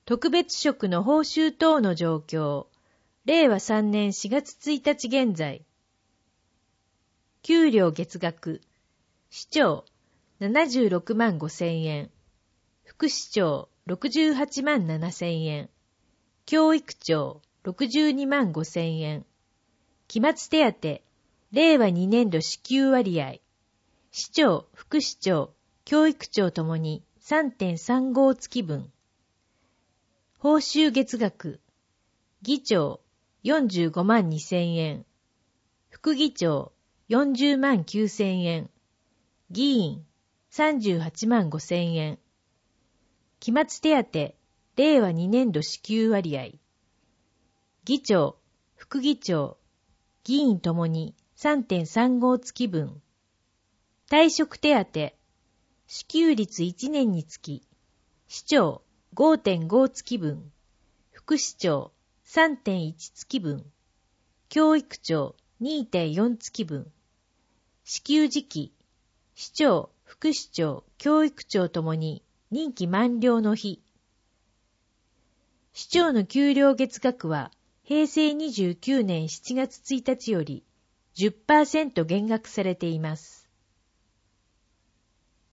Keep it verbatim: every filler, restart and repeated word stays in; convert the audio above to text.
特別職の報酬等の状況。れいわさんねんしがつついたち現在。給料月額。市長ななじゅうろくまんごせんえん。副市長ろくじゅうはちまんななせんえん。教育長ろくじゅうにまんごせんえん。期末手当、れいわにねんど支給割合。市長、副市長、教育長ともに さんてんさんご 月分。報酬月額。議長、よんじゅうごまんにせんえん。副議長、よんじゅうまんきゅうせんえん。議員、さんじゅうはちまんごせんえん。期末手当、れいわにねんど支給割合。議長、副議長、議員ともに さんてんさんご 月分。退職手当、支給率いちねんにつき、市長 ごてんご 月分、副市長 さんてんいち 月分、教育長 にてんよん 月分。支給時期、市長、副市長、教育長ともに任期満了の日。市長の給料月額はへいせいにじゅうきゅうねんしちがつついたちより じゅっパーセント 減額されています。